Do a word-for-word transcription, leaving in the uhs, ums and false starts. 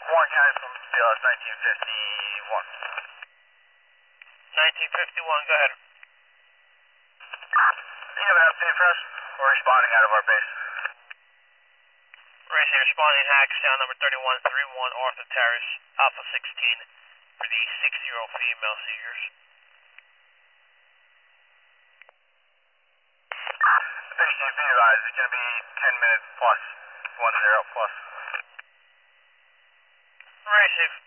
Warren County from B L S nineteen fifty-one. nineteen fifty-one, go ahead. Do you have an update for us? We're responding out of our base. Racing responding hack, sound number thirty-one thirty-one, Arthur Terrace, Alpha sixteen, for the six-year-old female seizures. Patient be advised, it's going to be ten minutes plus, one zero plus. Racing.